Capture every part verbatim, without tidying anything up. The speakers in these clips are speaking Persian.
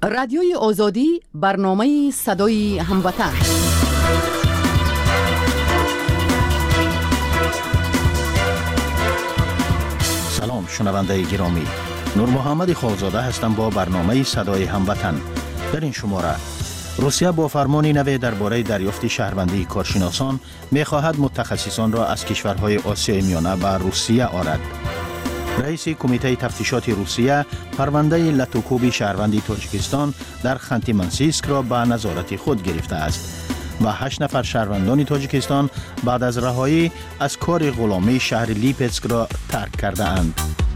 رادیوی آزادی برنامه صدای هموطن. سلام شنونده گرامی، نور محمد خالزاده هستم با برنامه صدای هموطن. در این شماره روسیه با فرمانی نو درباره دریافت شهروندی کارشناسان می‌خواهد متخصصان را از کشورهای آسیای میانه به روسیه آرد. رئیس کمیته تفتیشات روسیه پرونده لاتوکوب شهروندی تاجیکستان در خانتی منسیسک را به نظارت خود گرفته است و هشت نفر شهروندان تاجیکستان بعد از رهایی از کار غلامی شهر لیپتسک را ترک کرده اند.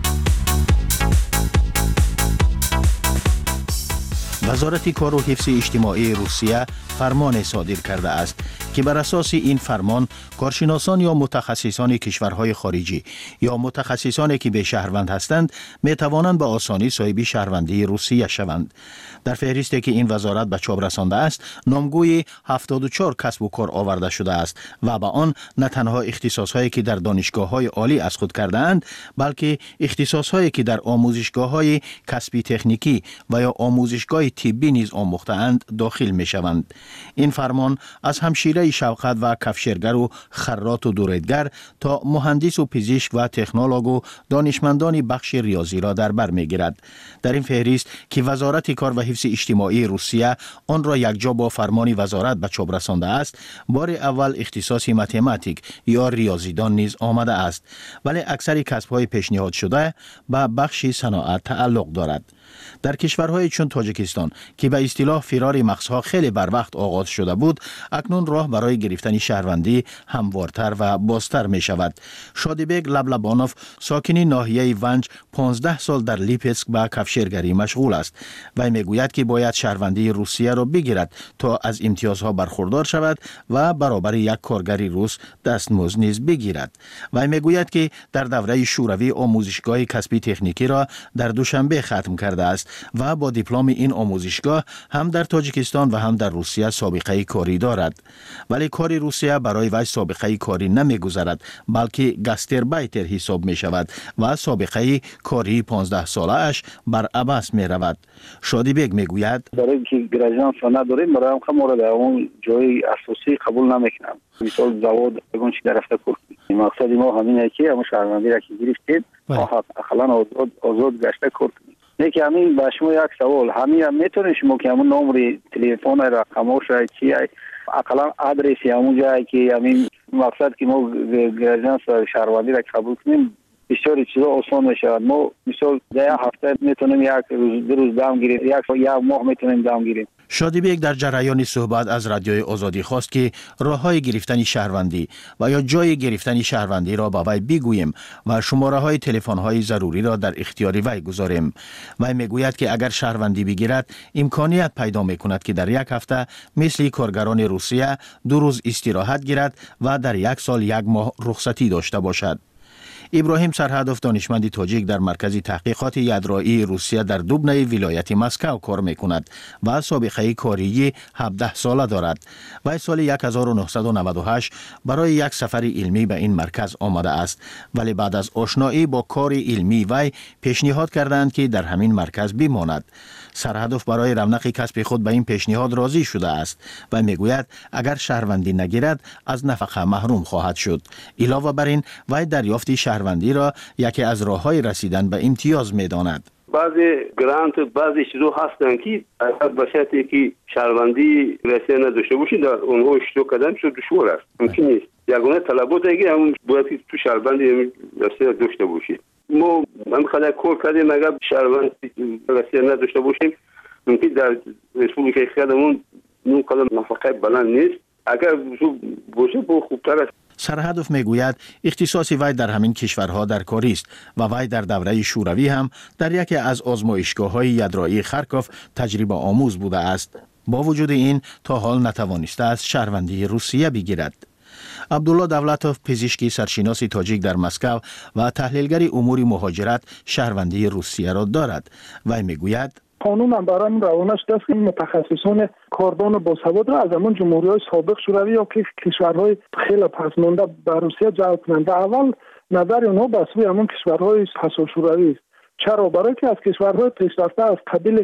وزارت کار و حفظ اجتماعی روسیه فرمان صادر کرده است که بر اساس این فرمان کارشناسان یا متخصصان کشورهای خارجی یا متخصصانی که به شهروند هستند می توانند به آسانی صاحب شهروندی روسیه شوند. در فهرستی که این وزارت به چاپ رسانده است، نامگوی هفتاد و چهار کسب و کار آورده شده است و به آن نه تنها اختصاصهایی که در دانشگاه‌های عالی از خود کرده‌اند، بلکه اختصاصهایی که در آموزشگاه‌های کسبی تکنیکی و یا آموزشگاه طبی نیز آموخته‌اند داخل می‌شوند. این فرمان از همشیره شوقت و کفشرگر و خراط و دوریدگر تا مهندس و پزشک و تکنولوژ و دانشمندان بخش ریاضی را در بر می‌گیرد. در این فهرست که وزارت کار و حفظ اجتماعی روسیه آن را یکجا با فرمان وزارت به چاپ رسانده است، بار اول اختصاص متماتیک یا ریاضیدان نیز آمده است، ولی اکثر کسب‌های پیشنهاد شده به بخش صنعت تعلق دارد. در کشورهای چون تاجیکستان که به اصطلاح فرار مغزها خیلی بر وقت آغاز شده بود، اکنون راه برای گرفتن شهروندی هموارتر و بازتر می شود. شادیبگ لبلبانوف ساکن ناحیه ونج پانزده سال در لیپتسک به کفشرگری مشغول است و می گوید که باید شهروندی روسیه را بگیرد تا از امتیازها برخوردار شود و برابر یک کارگری روس دستمزد نیز بگیرد. و می گوید که در دوره شوروی آموزشگاه کسبی تکنیکی را در دوشنبه ختم کرده است و با دیپلم این آموزشگاه هم در تاجیکستان و هم در روسیه سابقه کاری دارد. ولی کار روسیه برای وی سابقه کاری نمیگذارد، بلکه گاستربایتر حساب می شود و سابقه کاری پانزده ساله اش بر عباس می رود. شادیبگ می گوید برای اینکه گراجان سانا داریم برای هم ما را در اون جای اساسی قبول نمیکنم. مثال زواد اون چی در رفته کردیم. مقصد ما همینه که همون شهروندی را که گرفتیم اخلاً آزاد آزاد گشته کردیم. یکی همین با شما یک سوال، همین هم میتونه شما که همون نمره تلفن رقمش چی اقلا آدرسی همون جایی که همین مقصد که ما گراجان شهروندی را قبول کنیم بسیار چیزا آسان میشه. ما مثال در هفته میتونیم یک روز دو روز دام گیریم، یک یک ماه میتونیم دام گیریم. شادیبگ در جریان صحبت از رادیوی آزادی خواست که راه‌های گرفتن شهروندی و یا جای گرفتن شهروندی را با وی بگوییم و شماره‌های تلفن‌های ضروری را در اختیار وی گذاریم. وی میگوید که اگر شهروندی بگیرد امکانیت پیدا می‌کند که در یک هفته مثل کارگران روسیه دو روز استراحت گیرد و در یک سال یک ماه رخصتی داشته باشد. ابراهیم سرهدف دانشمند تاجیک در مرکز تحقیقات یدرایی روسیه در دوبنه ولایت مسکو کار میکند و سابقه کاری هفده ساله دارد. و سال هزار و نهصد و نود و هشت برای یک سفر علمی به این مرکز آمده است، ولی بعد از آشنایی با کار علمی وی پیشنهاد کردند که در همین مرکز بماند. سرهدف برای رونق کسب خود به این پیشنهاد راضی شده است و میگوید اگر شهروندی نگیرد از نفقه محروم خواهد شد. علاوه بر این وی دریافت شهروندی را یکی از راه‌های رسیدن به امتیاز می‌داند. بعضی گرانت بعضی چیزا هستن که اگر باشد که شهروندی رسیدن نداشته باشید در اونها اشتراک کردن شد دشوار است، ممکن نیست. یگانه طلبات اگه همون باید تو شهروندی رسیدن داشته باشید. ما هم خیلی کار کردیم اگر شهروندی رسیدن نداشته باشیم ممکن در رسپولیکای خودمون نون کدام نفقه بلند نیست. اگر باشه با خوبتر است. سرهدف میگوید اختصاص وی در همین کشورها در کاری است و وی در دوره شوروی هم در یکی از آزمایشگاه‌های یدرایی خارکوف تجربه آموز بوده است. با وجود این تا حال نتوانسته است شهروندی روسیه بگیرد. عبدالله دولتوف پزشکی سرشناس تاجیک در مسکو و تحلیلگر امور مهاجرت شهروندی روسیه را دارد. وی میگوید قانون هم برای روانه شده است که متخصصان کاردان و باسواد را از همون جمهوری‌های سابق شوروی یا که کشورهای خیلی پسمانده به روسیه جلب کنند. اول نظر اونها به سوی همون کشورهای پسا شوروی است. چرا؟ برای که از کشورهای پیشرفته از قبیل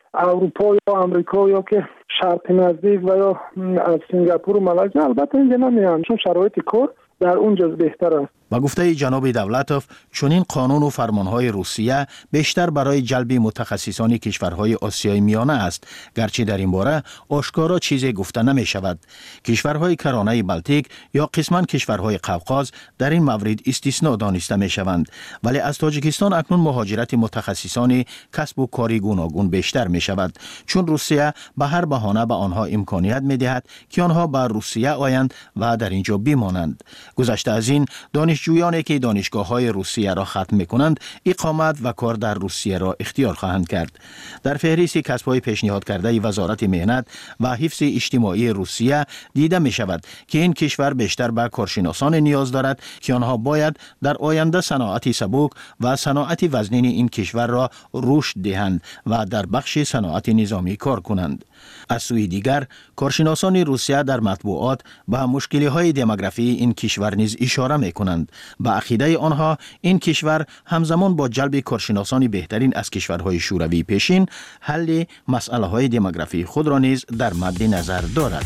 اروپا یا آمریکا یا که شرق نزدیک و یا از سنگاپور و مالزی البته اینجا نمیان، چون شرایط کار در اونجا بهتر است. با گفته جناب دولتوف، چنین قانون و فرمانهای روسیه بیشتر برای جلب متخصصان کشورهای آسیای میانه است، گرچه در این باره آشکارا چیزی گفته نمی شود. کشورهای کرانه بلتیک یا قسما کشورهای قوقاز در این مورد استثناء دانسته می شوند، ولی از تاجیکستان اکنون مهاجرت متخصصان کسب و کاری گوناگون بیشتر می شود، چون روسیه به هر بهانه به آنها امکانیت می دهد که آنها به روسیه آیند و در اینجا بمانند. گذشته از این، دانشجویانی که دانشگاه‌های روسیه را ختم می‌کنند اقامت و کار در روسیه را اختیار خواهند کرد. در فهرست کسب‌های پیشنهاد کرده وزارت مهنت و حفظ اجتماعی روسیه دیده می‌شود که این کشور بیشتر به کارشناسان نیاز دارد که آنها باید در آینده صنعت سبک و صنعت وزنین این کشور را رشد دهند و در بخش صنعت نظامی کار کنند. از سوی دیگر، کارشناسان روسیه در مطبوعات به مشکل‌های دموگرافی این کشور نیز اشاره می‌کنند. به عقیده آنها این کشور همزمان با جلب کارشناسان بهترین از کشورهای شوروی پیشین، حل مسئله‌های دموگرافی خود را نیز در مد نظر دارد.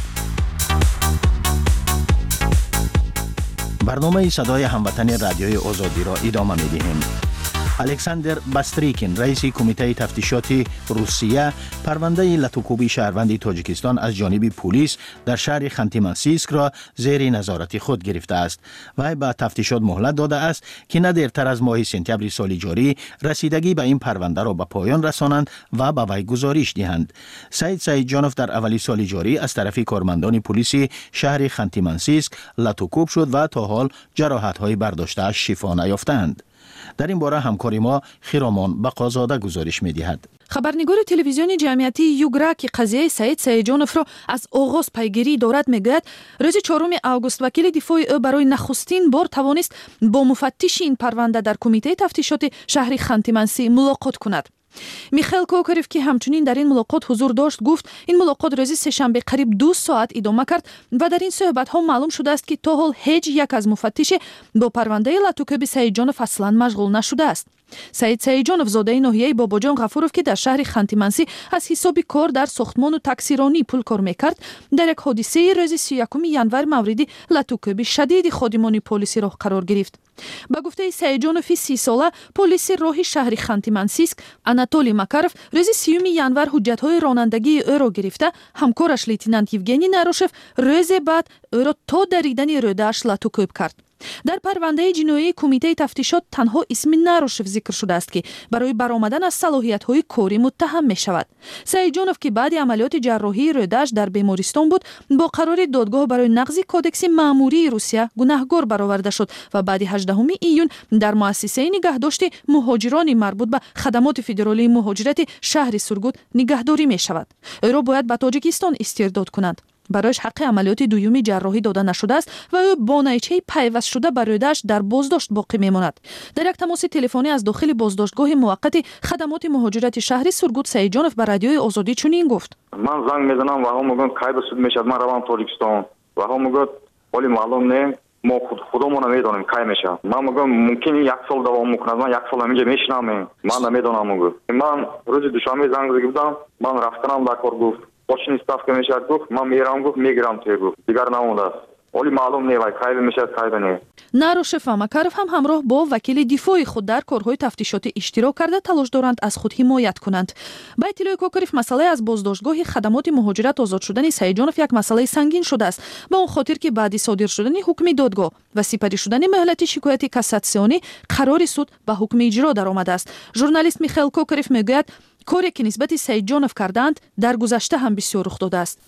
برنامه صدای هموطن رادیوی آزادی را ادامه می‌دهیم. الکساندر باستریکین، رئیس کمیته تفتیشات روسیه، پرونده لاتوکوبی شهروند تاجیکستان از جانب پلیس در شهر خانتی-مانسیسک را زیر نظارت خود گرفته است. وی به تفتیشات مهلت داده است که نه دیرتر از ماه سپتامبر سال جاری رسیدگی به این پرونده را به پایان رسانند و به وی گزارش دهند. سعید سعیدجانوف در اوایل سال جاری از طرف کارمندان پلیس شهر خانتی-مانسیسک لاتوکوب شد و تا حال جراحت‌های برداشته شفا نیافتند. در این باره همکاری ما خیرامان بقازاده گزارش می‌دهد. خبرنگار تلویزیونی جمعیتی یوگرا که قضیه سعید سعیدجانوف را از آغاز پیگیری دارد میگوید روز چهارم آگوست وکیل دفاع او برای نخستین بار توانست با مفتش این پرونده در کمیته تفتیشات شهر خانتی-مانسی ملاقات کند. میخائیل کوکاریف که همچنین در این ملاقات حضور داشت گفت این ملاقات روز سه‌شنبه قریب دو ساعت ادامه کرد و در این صحبت ها معلوم شده است که تا حال هیچ یک از مفتش با پرونده لاتوکوبی سعیدجانوف اصلا مشغول نشده است. سعید سعیدجانوف زاده ناحیه باباجان غفوروف که در شهر خانتی-مانسی از حساب کار در ساختمان و تاکسیرانی پول کار میکرد، در یک حادثه روز سی و یکم ژانویه مورد لاتوکوبی شدید خادمان پلیس راه قرار گرفت. با گفته سعیدجانوف سی ساله، پلیس راه شهر خانتی-مانسیسک آناتولی ماکاروف روز سیوم ژانویه حجت‌های رانندگی او را گرفته، همکارش لیتنانت یوگنی ناروشف روز بعد او را تا دریدن روده‌اش لاتوکوب کرد. در پرونده جنایی کمیته تفتیشات تنها اسم ناروشف ذکر شده است که برای برآمدن از صلاحیت‌های کاری متهم می شود. سعیدجانوف که بعد عملیات جراحی روده‌اش در بیمارستان بود، با قرار دادگاه برای نقض کودکس مأموری روسیه گناهکار برآورده شد و بعد هجدهم ایون در مؤسسه نگهداشت مهاجران مربوط به خدمات فدرالی مهاجرت شهر سورگوت نگهداری می شود. او را باید به تاجیکستان استرداد کنند. برایش حق عملیات دومی جراحی داده نشده است و او با نیچه پیوست شده بر روده‌اش در بازداشت باقی میماند. در یک تماس تلفنی از داخل بازداشتگاه موقت خدمات مهاجرت شهر سورگوت سعیدجانوف به رادیوی آزادی چنین گفت: من زنگ میزنم و هم میگن کی به سود میشد، من روم تاجیکستان و هم میگن ولی معلوم نه، ما خود خودمون نمیدونیم کی میشه. من میگم ممکنه یک سال دوام میکنه، من یک سال اینجا میشنم، من نمیدونم. میگم من روز دوشنبه زنگ زدم، من رفتم در کار، گفت باشین استافکا میشه، گفت من میرم، گفت میگیرم توی، گفت دیگر نمونده است، ولی معلوم نیست وای کی میشه کی نه. ناروشف و ماکاروف هم همراه با وکیل دفاع خود در کارهای تفتیشاتی اشتراک کرده تلاش دارند از خود حمایت کنند. با اطلاع کوکاریف مسئله از بازداشتگاه خدمات مهاجرت آزاد شدن سعیدجانوف یک مسئله سنگین شده است، با اون خاطر که بعد صادر شدن حکم دادگاه و سپری شدن مهلت شکایت کاساسیونی قرار سود به حکم اجرا درآمده است. ژورنالیست میخائیل کوکاریف میگوید کاری که نسبت سعیدجانوف کردند در گذشته هم بسیار رخ داده است.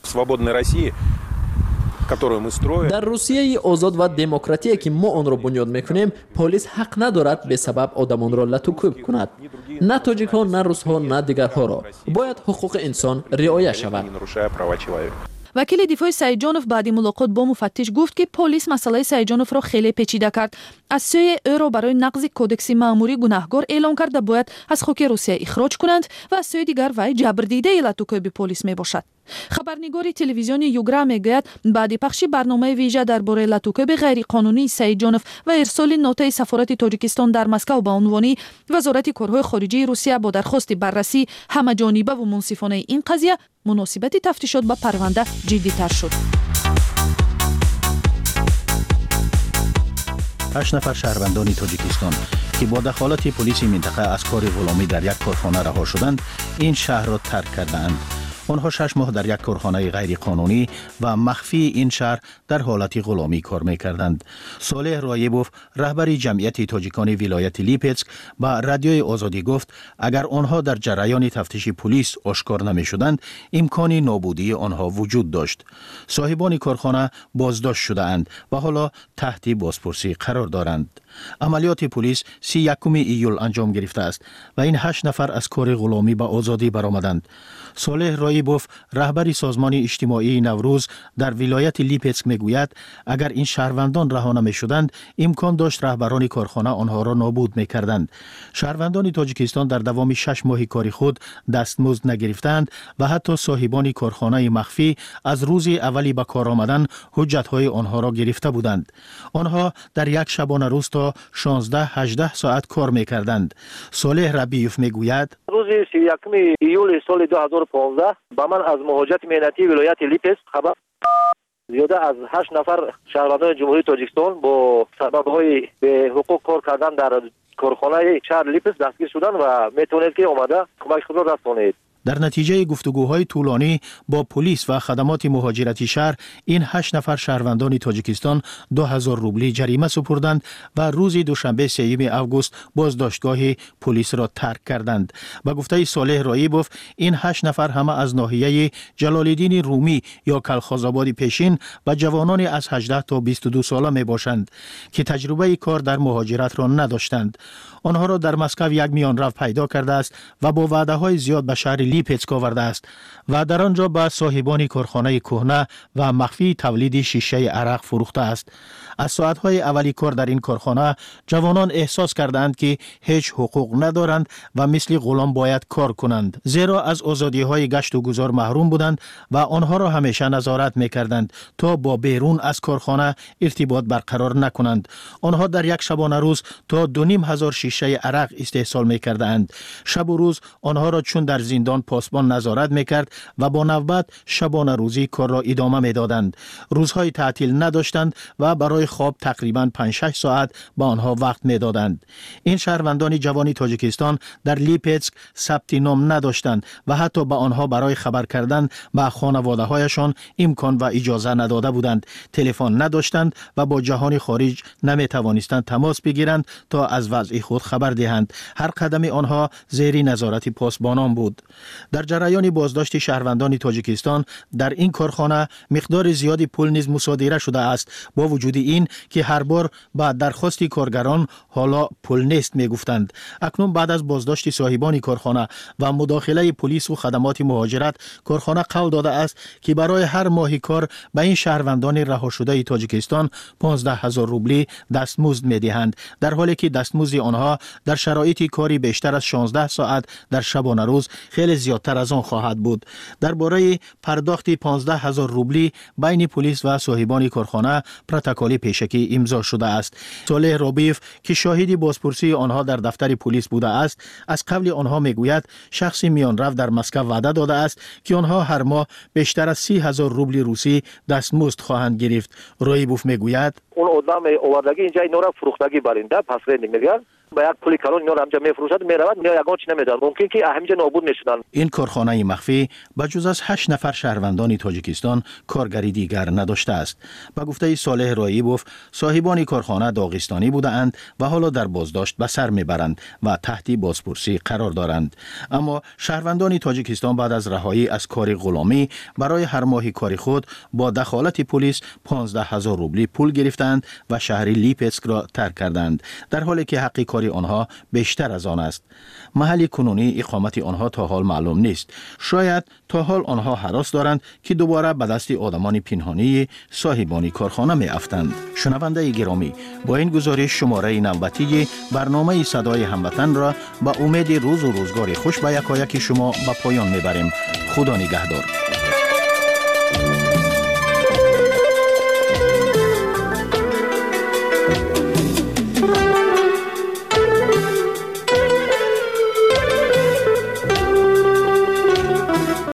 در روسیه آزاد و دموکراتیکی که ما آن را بنیاد میکنیم، پلیس حق ندارد به سبب آدمان را لاتوکوب کند. نه تاجیک‌ها، نه روس‌ها، نه دیگرها را باید حقوق انسان رعایت شود. وکیل دفاع سعیدجانوف بعد ملاقات با مفتش گفت که پلیس مسئله سعیدجانوف را خیلی پیچیده کرد. از سوی او را برای نقض کودکس مأموری گناهکار اعلام کرده باید از خاک روسیه اخراج کنند و از سوی دیگر وی جبردیده لاتوکوبی پلیس می باشد. خبرنگاری تلویزیونی یوگرا میگوید بعد پخش برنامه ویژه درباره لطوکب غیرقانونی سیدجانوف و ارسال نوتای سفارت تاجیکستان در مسکو به عنوان وزارت کارهای خارجه روسیه با درخواست بررسی همه‌جانبه و منصفانه این قضیه، مناسبت تفتیشات به پرونده جدی‌تر شد. هشت نفر شهروندان تاجیکستان که با دخالت پلیس منطقه از کار غلامی در یک کارخانه رها شدند، این شهر را ترک کردند. آنها شش ماه در یک کارخانه غیر قانونی و مخفی این شهر در حالت غلامی کار می‌کردند. صالح رایبوف، رهبر جمعیت تاجیکان ولایت لیپسک، با رادیوی آزادی گفت اگر آنها در جریان تفتیش پلیس آشکار نمی‌شدند، امکان نابودی آنها وجود داشت. صاحبان کارخانه بازداشت شده‌اند و حالا تحت بازپرسی قرار دارند. عملیات پلیس سی یکم ایول انجام گرفته است و این هشت نفر از کار غلامی به آزادی برآمدند. صالح رایبوف، رهبر سازمان اجتماعی نوروز در ولایت لیپسک میگوید اگر این شهروندان رها نمی‌شدند، امکان داشت رهبران کارخانه آنها را نابود می‌کردند. شهروندان تاجیکستان در دوام شش ماه کاری خود دستمزد نگرفتند و حتی صاحبان کارخانه مخفی از روز اولی به کار آمدن حجت‌های آنها را گرفته بودند. آنها در یک شبانه روز تا شانزده هجده ساعت کار می‌کردند. صالح ربیوف میگوید روز سی یکم ایول سال دو هزار و پانزده با من از مهاجرت مهنتی ولایت لیپسک خبر زیاده از هشت نفر شهروندان جمهوری تاجیکستان با سبب‌های به حقوق کار کردن در کارخانه شهر لیپسک دستگیر شدند و میتونید که اومده کمک خود را رسانید. در نتیجه گفتگوهای طولانی با پلیس و خدمات مهاجرتی شهر، این هشت نفر شهروندان تاجیکستان دو هزار روبلی جریمه سپردند و روز دوشنبه سوم اوگوست بازداشتگاه پلیس را ترک کردند. با گفته صالح رایبوف، این هشت نفر همه از ناحیه جلال‌الدین رومی یا کلخازآباد پیشین و جوانان از هجده تا بیست و دو ساله می باشند که تجربه کار در مهاجرت را نداشتند. آنها را در مسکو یک میانرو پیدا کرده است و با وعده‌های زیاد به شهر لیپسک آورده است و در آنجا به صاحبان کارخانه کهنه و مخفی تولید شیشه عرق فروخته است. از ساعت‌های اولی کار در این کارخانه جوانان احساس کردند که هیچ حقوق ندارند و مثل غلام باید کار کنند، زیرا از آزادی‌های گشت و گذار محروم بودند و آنها را همیشه نظارت می‌کردند تا با بیرون از کارخانه ارتباط برقرار نکنند. آنها در یک شبانه روز تا دو نیم هزار شیشه عرق استحصال می‌کردند. شب و روز آنها را چون در زندان پاسبان نظارت می‌کرد و با نوبت شبانه روزی کار را ادامه می‌دادند. روزهای تعطیل نداشتند و برای خواب تقریباً پنج شش ساعت با آنها وقت می‌دادند. این شهروندان جوان تاجیکستان در لیپسک ثبت نام نداشتند و حتی به آنها برای خبر کردن به خانواده‌هایشان امکان و اجازه نداده بودند. تلفن نداشتند و با جهان خارج نمی‌توانستند تماس بگیرند تا از وضع خود خبر دهند. هر قدم آنها زیر نظارت پاسبانان بود. در جریان بازداشت شهروندان تاجیکستان در این کارخانه مقدار زیادی پول نیز مصادره شده است. با وجود این که هر بار با درخواست کارگران حالا پول نیست میگفتند. اکنون بعد از بازداشت صاحبان کارخانه و مداخله پلیس و خدمات مهاجرت، کارخانه قول داده است که برای هر ماه کار به این شهروندان رها شده تاجیکستان پانزده هزار روبلی دستمزد میدهند، در حالی که دستمزد آنها در شرایط کاری بیشتر از شانزده ساعت در شبانه روز خیلی زیادتر از آن خواهد بود. درباره پرداخت پانزده هزار روبلی بین پلیس و صاحبان کارخانه پروتکل پیشکی امضا شده است. صالح ربیف که شاهد بازپرسی آنها در دفتر پلیس بوده است، از قبل آنها میگوید شخص میانرو در مسکو وعده داده است که آنها هر ماه بیشتر از سی هزار روبل روسی دستمزد خواهند گرفت. رایبوف میگوید اون آدم آوردگی اینجا اینا را فروختگی برنده پس رنگ میگن با یک پولی کلون اینا را همجا میفروشد میرود میاد یگان چی نمیدن، ممکن که همینجا نابود میشدن. این کارخانه مخفی بجز از هشت نفر شهروندان تاجیکستان کارگری دیگر نداشته است. با گفته صالح رایبوف، صاحبان کارخانه داغستانی بودند و حالا در بازداشت به سر میبرند و تحت بازپرسی قرار دارند. اما شهروندان تاجیکستان بعد از رهایی از کار غلامی برای هر ماه کاری خود با دخالت پلیس پانزده هزار روبلی پول گرفتند و شهر لیپسک را ترک کردند، در حالی که حق کاری آنها بیشتر از آن است. محل کنونی اقامت آنها تا حال معلوم نیست. شاید تا حال آنها هراس دارند که دوباره به دست آدمان پنهانی صاحبان کارخانه می افتند. شنونده گرامی، با این گزارش شماره نوبتی برنامه صدای هموطن را با امید روز و روزگار خوش به یکایک شما به پایان می بریم. خدا نگهدار.